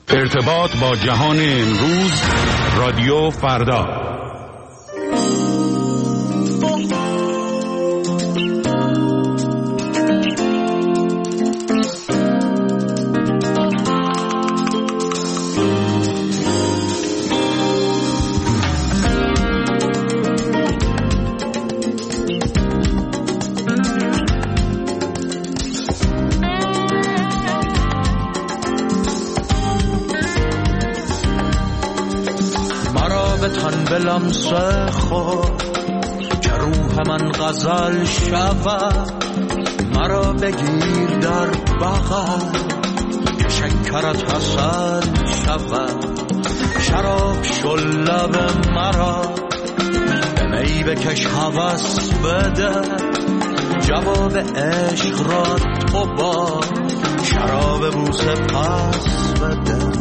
ارتباط با جهان امروز، رادیو فردا. لمسه خود که روح من غزل شود، مرا بگیر در بغل که شکرت حسن شود. شراب شل لب مرا به می بکش هوس بده، جواب عشق را تو با شراب بوسه پس بده.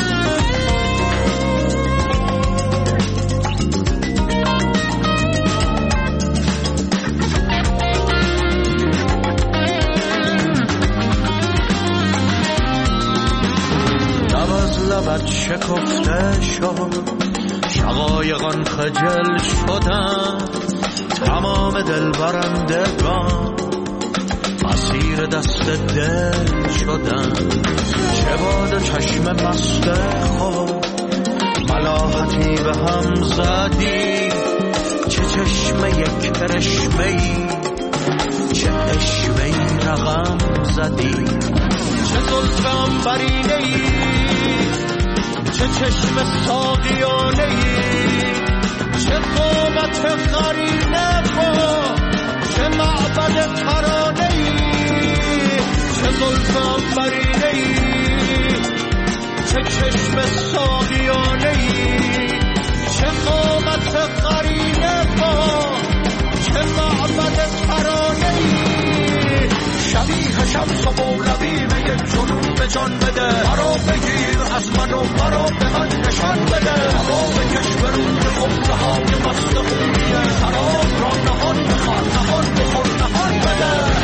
لبت شکفته شد، شقایقان خجل شدن، تمام دل برندگان اسیر دست دل شدن. چه باد چشم مست خود ملاحتی به هم زدی، چه چشمه یک کرشمه‌ای، چه اشوه‌ای رقم زدی. چه زلفم برینه‌ای، چه چشم ساقیانه‌ای، چه قامت قرینه با چه معبد ترانه‌ای. چه زلفم برینه‌ای، چه چشم ساقیانه‌ای، چه قامت قرینه با چه معبد ترانه‌ای. شبیه شمس و مولوی به یک جنون به جان بده، مرا بگیر از من و مرا به من نشان بده. هوا بکش به روی خمره های مست خونیه، شراب را نهان بخور نهان بخور نهان بده.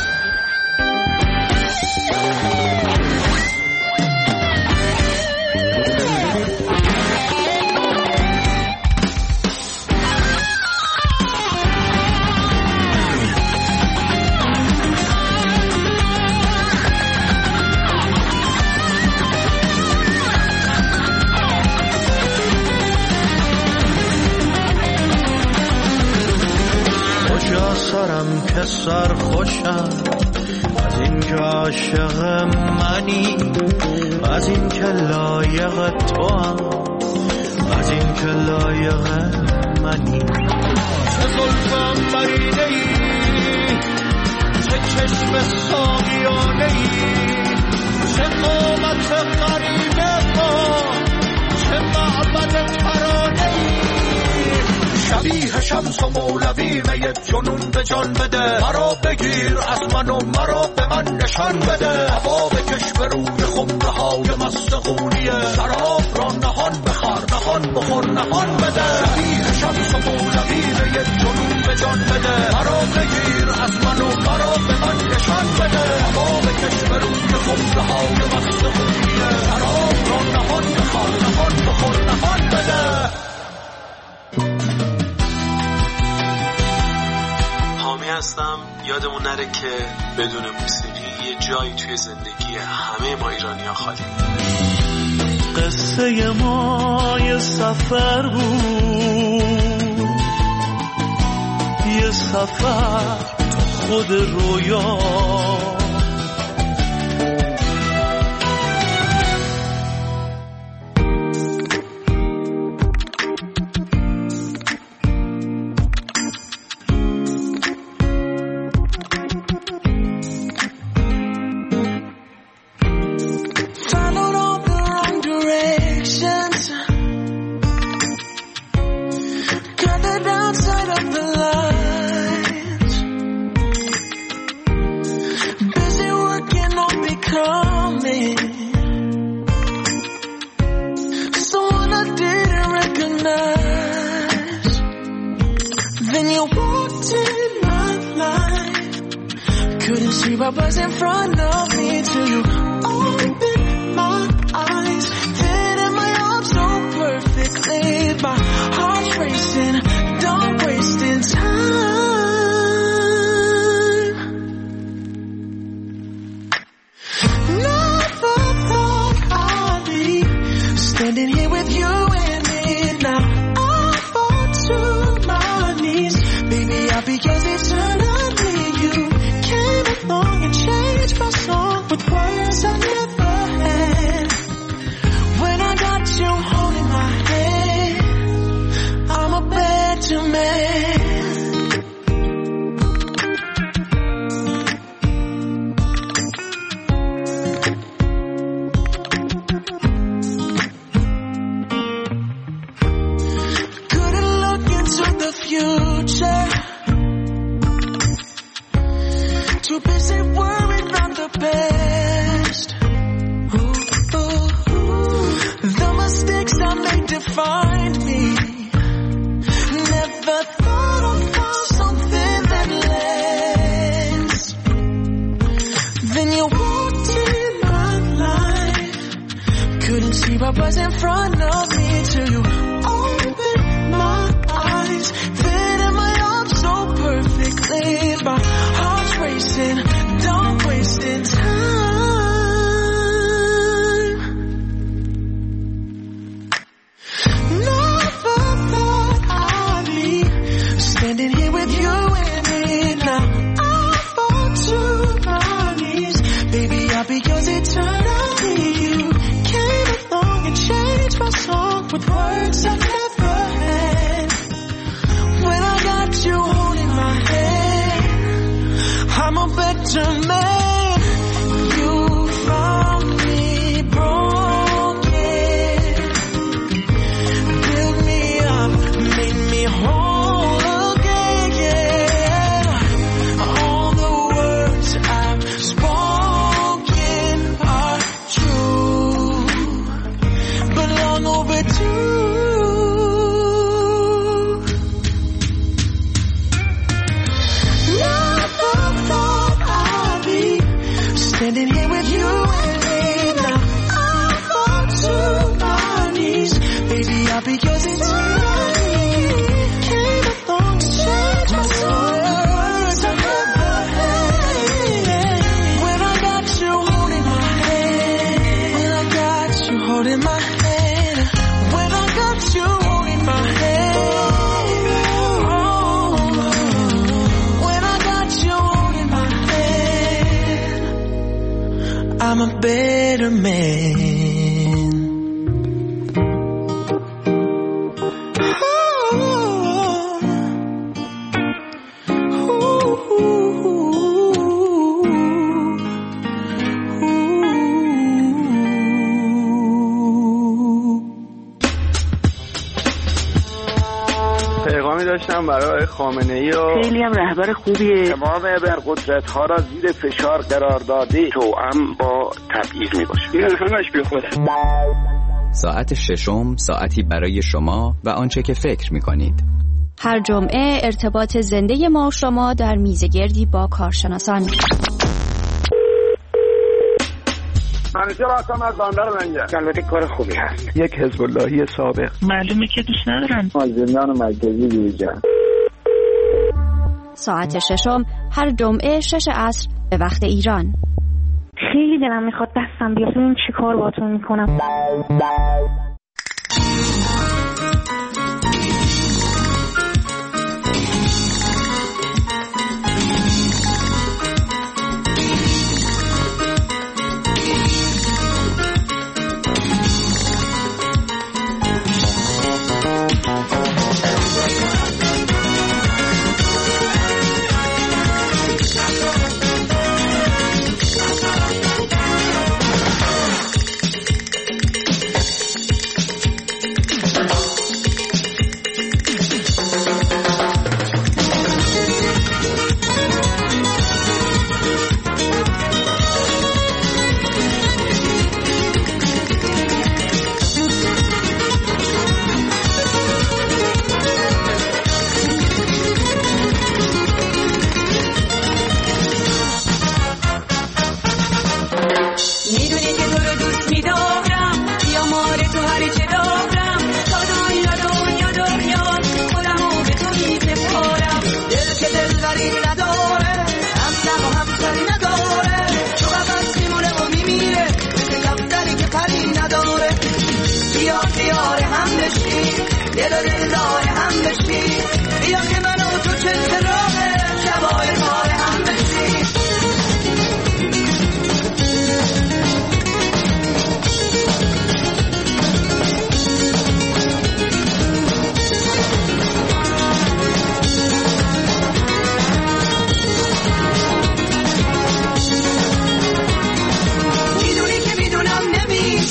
سرم که سر خوشم از این که عاشق منی، از این که لایق تو هم، از این که لایق منی. چه زلفم برینه‌ای، چه چشم ساقیانه‌ای، چه قامت قریبه با چه معبد ترانه‌ای. شبیه شمس و مولوی به یک جنون به جان بده، مرا بگیر از من و مرا به من نشان بده. هوا بکش به روی خمره های مست خونیه، شراب را نهان بخور نهان بخور نهان بده. شبیه شمس و مولوی به یک جنون به جان بده، مرا بگیر از من و مرا به من نشان بده. هوا بکش به روی خمره های مست خونیه، شراب را نهان بخور نهان بخور نهان بده. هستم. یادمون نره که بدون موسیقی یه جایی توی زندگی همه ما ایرانی‌ها خالی. قصه ما یه سفر بود، یه سفر تو خود رویا. Couldn't see what was in front of me till you opened my eyes. find me. Never thought I'd find something that lasts. Then you walked in my life. Couldn't see what was in front of me till you opened my eyes. Fitting my arms so perfectly. My heart's racing, don't wasting time. Never thought I'd be standing here with you and me. Now I fall to my knees. Baby, I'll be yours eternally. You came along and changed my song with words I never had. When I got you holding my hand, I'm a better man. You found me broken, built me up, made me whole again. All the words I've spoken are true, but long overdue. Standing here with you and me. Now I fall to my knees. Baby, I'll be yours eternally. Came along to change my soul. Words I never had. When I got you holding my hand. When I got you holding my hand. When I got you holding my hand. When I got you holding my hand, I'm a better man. پیغامی داشتم برای خامنه‌ای و خیلی هم رهبر خوبیه. تمام ابرقدرت‌ها را زیر فشار قرار داده توأم با تبعیض میباشه. این همش بیخوده. ساعت ششم، ساعتی برای شما و آنچه که فکر می‌کنید. هر جمعه ارتباط زنده ما و شما در میزگردی با کارشناسان. همیشه راستم از باندر منگه. البته کار خوبی هست. یک حزب اللهی سابق. معلومه که دوست ندارن. زندان مرکزی دیویژن. ساعت ششم هر جمعه 6 عصر به وقت ایران. خیلی دلم میخواد دستم بیاد ببینم چی کار باهاتون میکنم.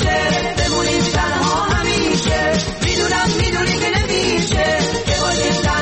میدونی که نمیشه که باشی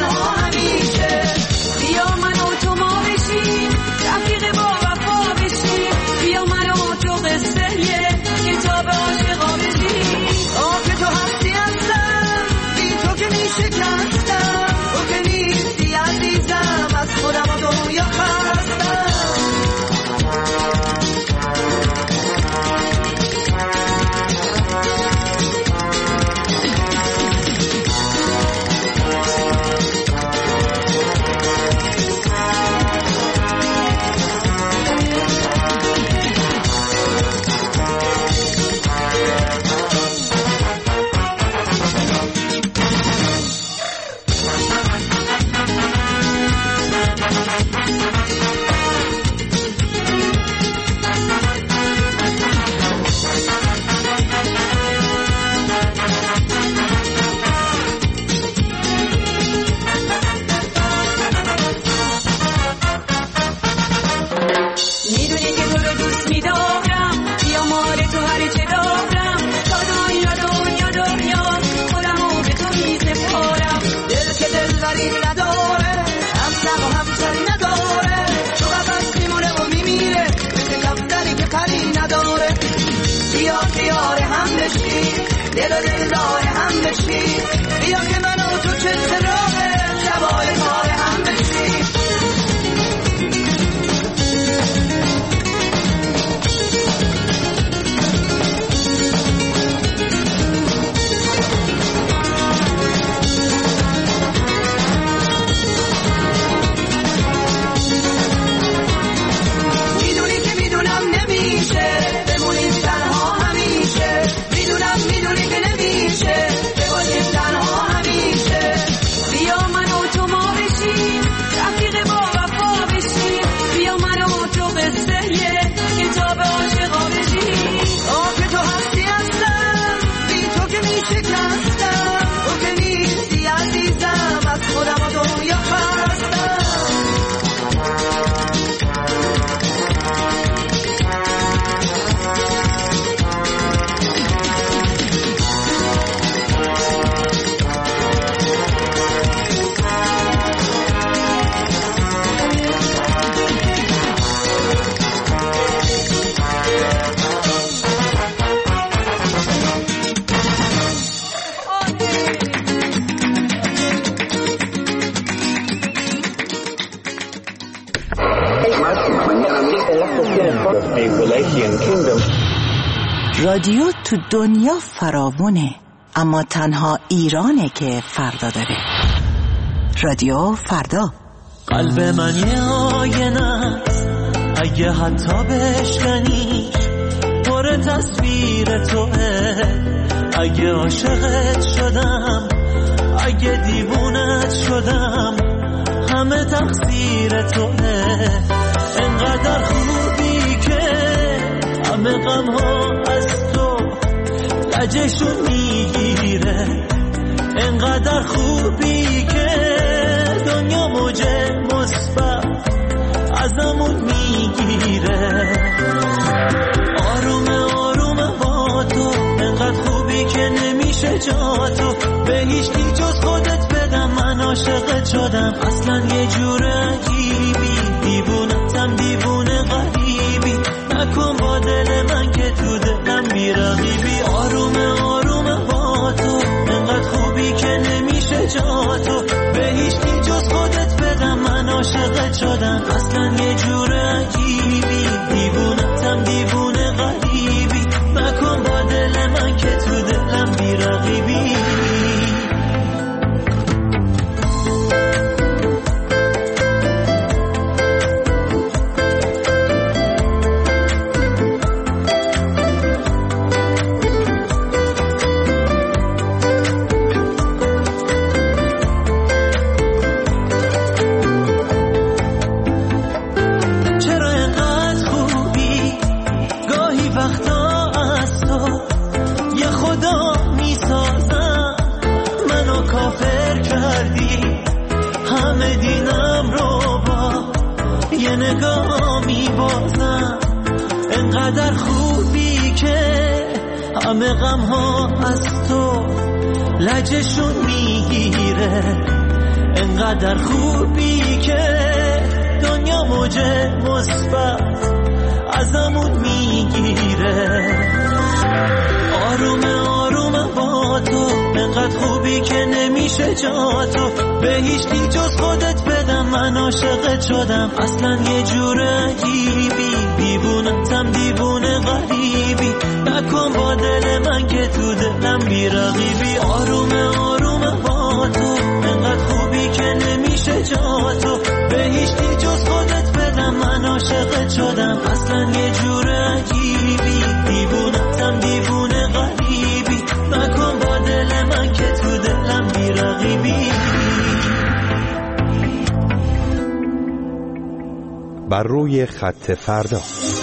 یار هم بشیم، دل و دلدار هم بشیم. بیا که من و تو چه سراغ شبای کار هم بشیم. رادیو تو دنیا فراوونه، اما تنها ایرانه که فردا داره. رادیو فردا. قلب من یه آینه است، اگه حتی بشکنیش پر تصویر توه. اگه عاشقت شدم، اگه دیوونت شدم، همه تقصیر توه. انقدر خوبی که همه غم ها از تو لجشون میگیره. انقدر خوبی که دنیا موج مثبت ازمون میگیره. آرومه آرومه با تو، انقدر خوبی که نمیشه جا تو. به هیچ کی جز خودت بدم، من عاشقت شدم. اصلا یه جور عجیبی، دیوونتم دیوونه غریبی. نکن با دل من که تو دلم بی‌رقیبی. آرومه آرومه با تو، انقدر خوبی که نمیشه جا تو. به هیچ کی جز خودت بدم، من عاشقت شدم. اصلا یه جور عجیبی، دیوونتم دیوونه غریبی. نکن با دل من که تو دلم بی‌رقیبی. انقدر خوبی که همه غم ها از تو لجشون میگیره. انقدر خوبی که دنیا موج مثبت ازمون میگیره. آرومه آرومه با تو، انقدر خوبی که نمیشه جا تو. به هیچ کی جز خودت بدم، من عاشقت شدم. اصلا یه جور عجیبی، دیوونتم دیوونه غریبی. نکن با دل من که تو دلم بی‌رقیبی. آرومه آرومه با تو، انقدر خوبی که نمیشه جا تو. به هیچ کی جز خودت بدم، من عاشقت شدم. اصلا یه جور عجیبی، دیوونتم دیوونه غریبی. نکن با دل من که تو دلم بی‌رقیبی. بر روی خط فردا.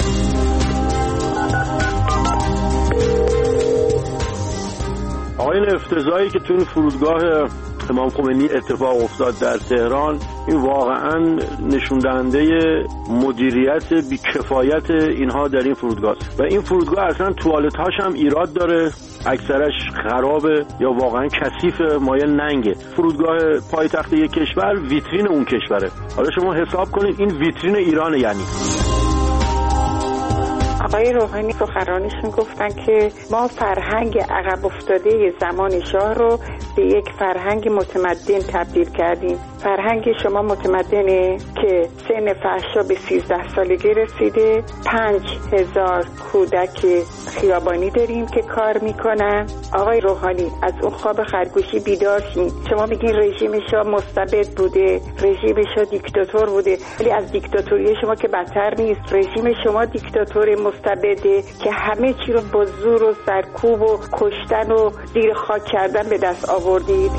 آقایون، افتضاحی که تو این فرودگاه امام خمینی اتفاق افتاد در تهران، این واقعا نشون دهنده مدیریت بی‌کفایت اینها در این فرودگاه و این فرودگاه اصلا توالت هاش هم ایراد داره، اکثرش خرابه یا واقعا کثیفه، مایل ننگه. فرودگاه پایتخت یک کشور ویترین اون کشوره. حالا شما حساب کنید این ویترین ایرانه. یعنی آقای روحانی سخنرانیشون گفتن که ما فرهنگ عقب افتاده زمان شاه رو به یک فرهنگ متمدن تبدیل کردیم. فرهنگ شما متمدنه که سن فحشا به 13 سالگی رسیده، 5000 کودک خیابانی داریم که کار میکنن. آقای روحانی از اون خواب خرگوشی بیدار شین. شما میگین رژیم شاه مستبد بوده، رژیم شاه دیکتاتور بوده، ولی از دیکتاتوری شما که بدتر نیست. رژیم شما دیکتاتور مستبده که همه چی رو با زور و سرکوب و کشتن و زیر خاک کردن به دست آوردید.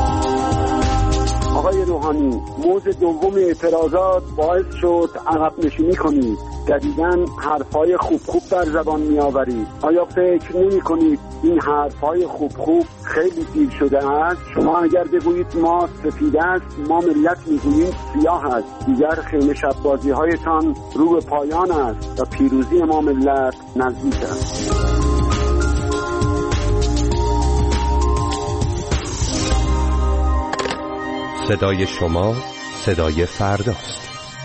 آقای روحانی، موضوع دوم اعتراضات باعث شد عقب نشینی کنید. جدیداً حرفای خوب در زبان می آورید. آیا فکر نمی کنید این حرفای خوب خیلی دیر شده است؟ شما اگر بگویید ما سفید است، ما ملت میگوییم سیاه است. دیگر خیمه شب‌بازی هایتان رو به پایان است و پیروزی ما ملت نزدیک است. صدای شما صدای فرداست.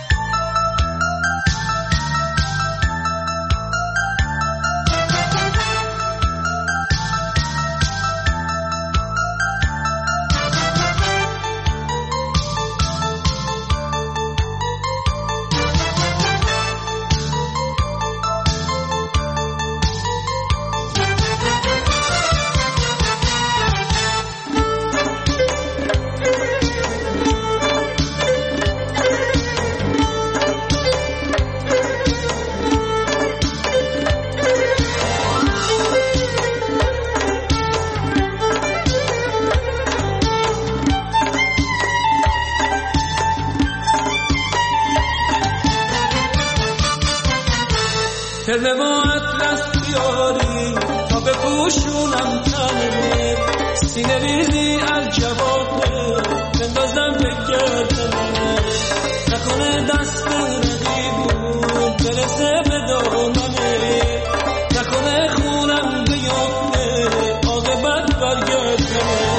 ترمه با اطلس بیاری تا بپوشونم تنه، سینه ریزی از جوابه بندازم به گردنه، نکنه دست رقیبون برسه به دامنه، نکنه خونم بیفته عاقبت برگردنه.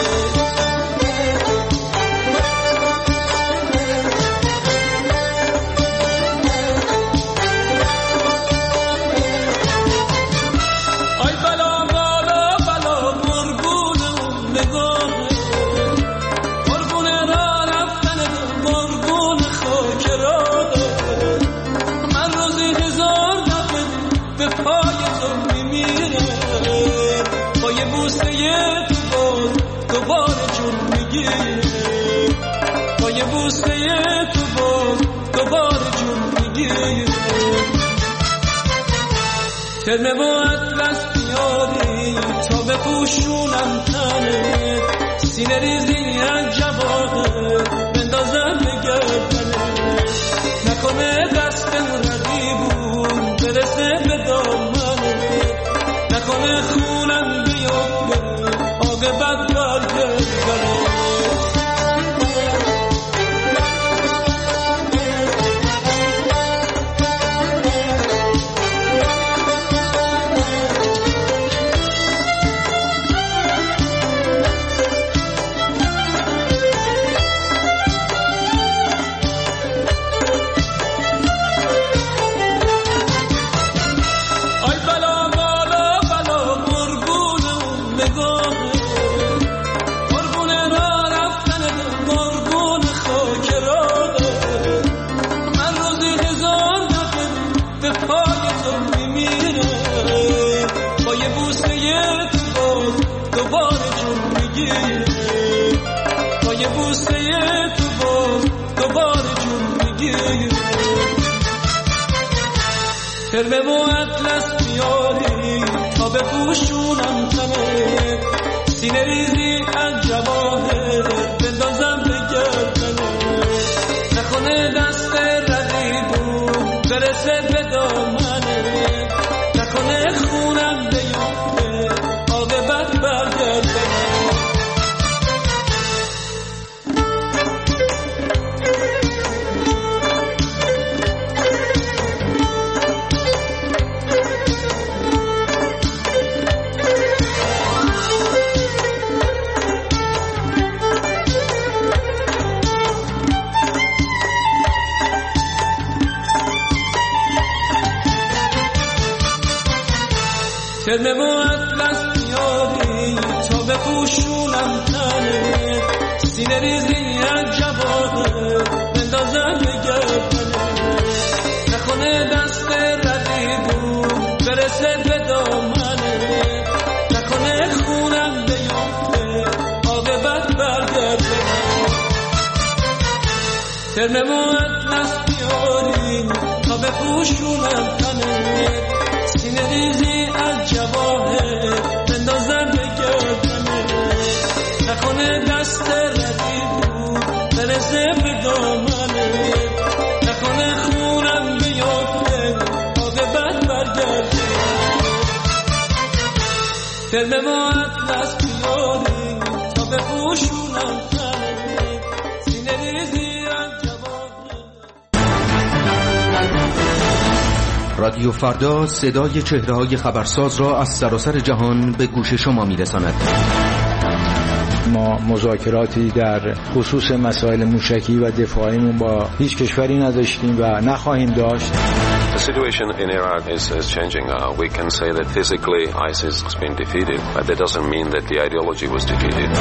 ترمه با اطلس بیاری تا بپوشونم تنه، سینه ریزی از جوابه بندازم به گردنه، نکنه دستم رقیبون برسه به دامنه، نکنه خونم بیفته عاقبت برگردنه. ترمه و اطلس بیاری تا بپوشونم تنه، سینه ریزی از جواهر بندازم به گردنه، نکنه دست رقیبون برسه به دامنه، نکنه خونم بیفته عاقبت برگردنه. ترمم و اطلس بیاری تا بپوشونم تنه سینه ریزی از جواهر بندازم به گردنه نکنه دست رقیبون برسه به دامنه نکنه خونم بیفته عاقبت برگرده ترمم و اطلس بیاری تا بپوشونم تنه سینه ریزی از جواهر بندازم به گردنه نکنه دست رقیبون برسه به دامنه نکنه خونم بیفته عاقبت برگرده ترمم و اطلس بیاری تا بپوشونم تنه سینه ریزی از جواهر. رادیو فردا صدای چهره‌های خبرساز را از سراسر جهان به گوش شما می‌رساند. ما مذاکراتی در خصوص مسائل موشکی و دفاعیمون با هیچ کشوری نداشتیم و نخواهیم داشت. The situation in Iraq is changing. We can say that physically ISIS has been defeated, but that doesn't mean that the ideology was defeated.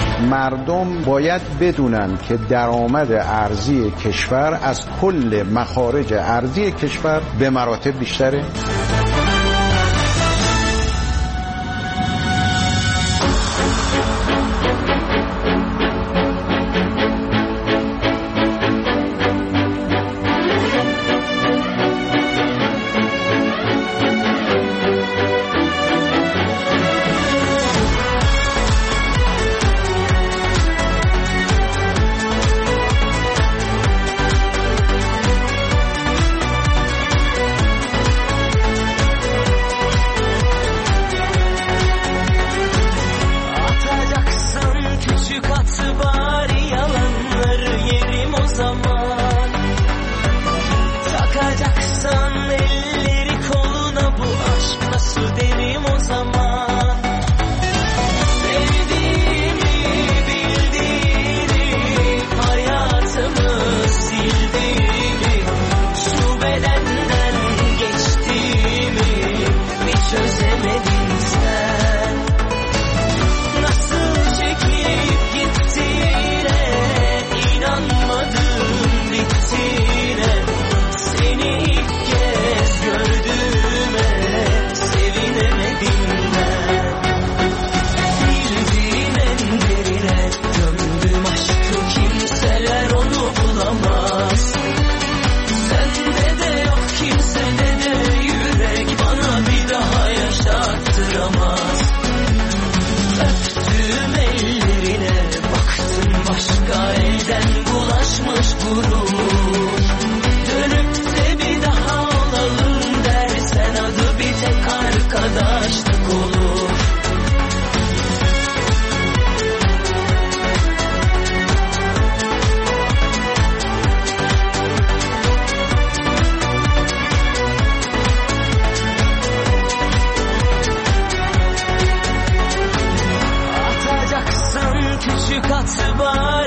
مردم باید بدونن که درآمد ارزی کشور از کل مخارج ارزی کشور به مراتب بیشتره. Küçük at var